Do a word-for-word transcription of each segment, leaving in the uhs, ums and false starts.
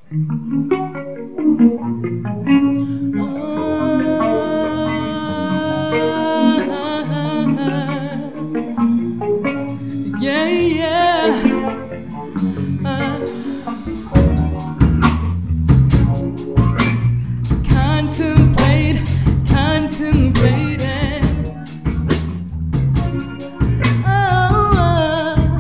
Yeah, yeah. Uh, contemplate, contemplating. Oh, uh,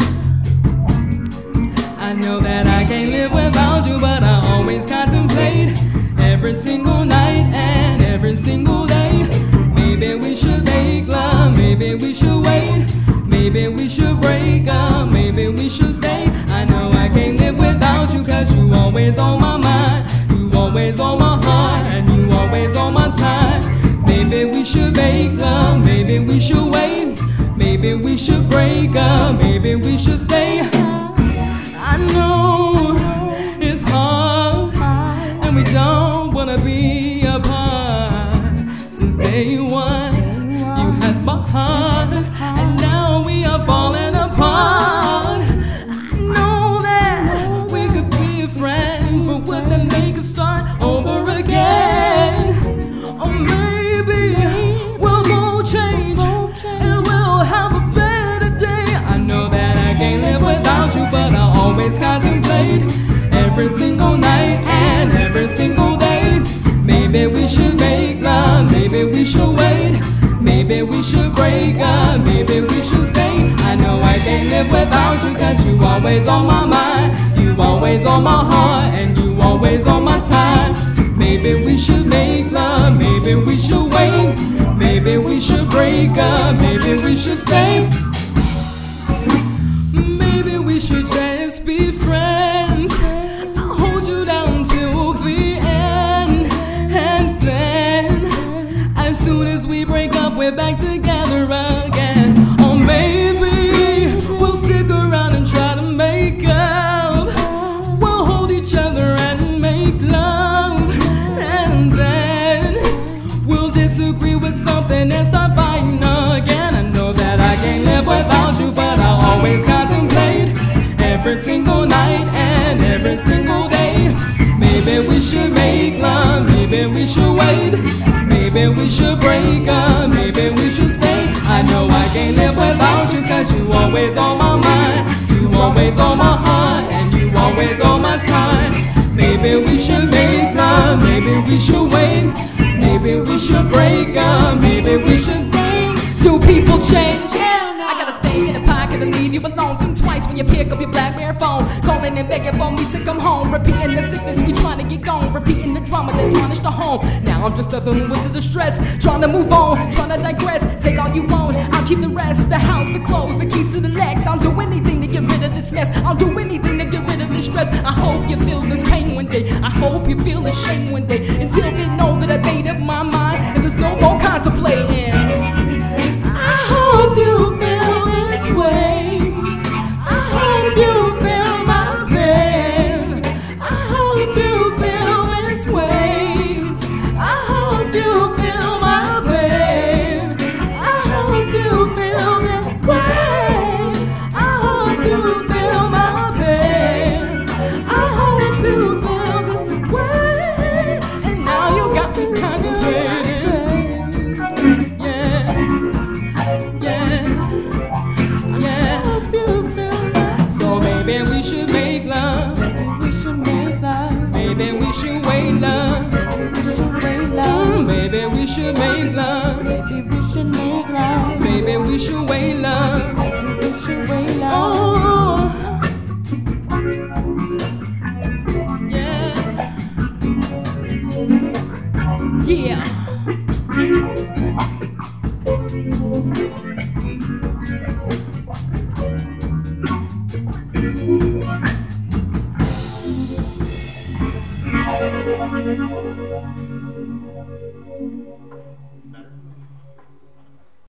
I know that I can't live without you, but I always contemplate every single night and every single day. Maybe we should make love, maybe we should wait. Maybe we should break up, maybe we should stay. I know I can't live without you, cause you always on my mind. You always on my heart, and you always on my time. Maybe we should make love, maybe we should wait. Maybe we should break up, maybe we should stay. I know it's hard, and we don't wanna be apart. Since day one, you had my heart, and now we are falling apart. I know that we could be friends, but would that make us start over again? Or maybe we'll both change, and we'll have a better day. I know that I can't live without you, but I always contemplate every single night and every single day. Maybe we should make love, maybe we should wait. Maybe we should break up, maybe we should stay. I know I can't live without you, cause you always on my mind. You always on my heart, and you always on my time. Maybe we should make love, maybe we should wait. Maybe we should break up, maybe we should stay. Maybe we should just be friends. I'll hold you down till the end, and then as soon as we break up, we're back together again. Or maybe we'll stick around and try to make up. We'll hold each other and make love, and then we'll disagree with something and start fighting again. I know that I can't live without you, but I always contemplate every single night and every single day. Maybe we should make love, maybe we should wait. Maybe we should break up, maybe we should stay. I know I can't live without you, cause you always on my mind. You always on my heart, and you always on my time. Maybe we should make love, maybe we should wait. Maybe we should break up, maybe we should stay. Do people change? I gotta stay in the pocket and leave you alone. Think twice when you pick up your BlackBerry phone, calling and begging for me to come home. Repeating the sickness we trying to get gone, repeating the drama that tarnished the home. Now I'm just dealing with the distress, trying to move on, trying to digress. Take all you want, I'll keep the rest. The house, the clothes, the keys to the legs. I'll do anything to get rid of this mess. I'll do anything to get rid of this stress. I hope you feel this pain one day. I hope you feel the shame one day. Until they know that I made up my mind and there's no more contemplating. I hope you feel this way. I hope you feel my pain. I hope you feel this way. I hope you feel my pain. I hope you feel this way. I hope you feel my pain. I hope you feel this way. And now you got me contemplating. Yeah, yeah, yeah. I hope you feel that. So maybe we should make love. Maybe we should make love. Maybe we should wait love. Maybe we should wait love. Mm, maybe we should make love. Maybe we should make love. Maybe we should wait love. Maybe we should wait love. Oh, yeah. Yeah.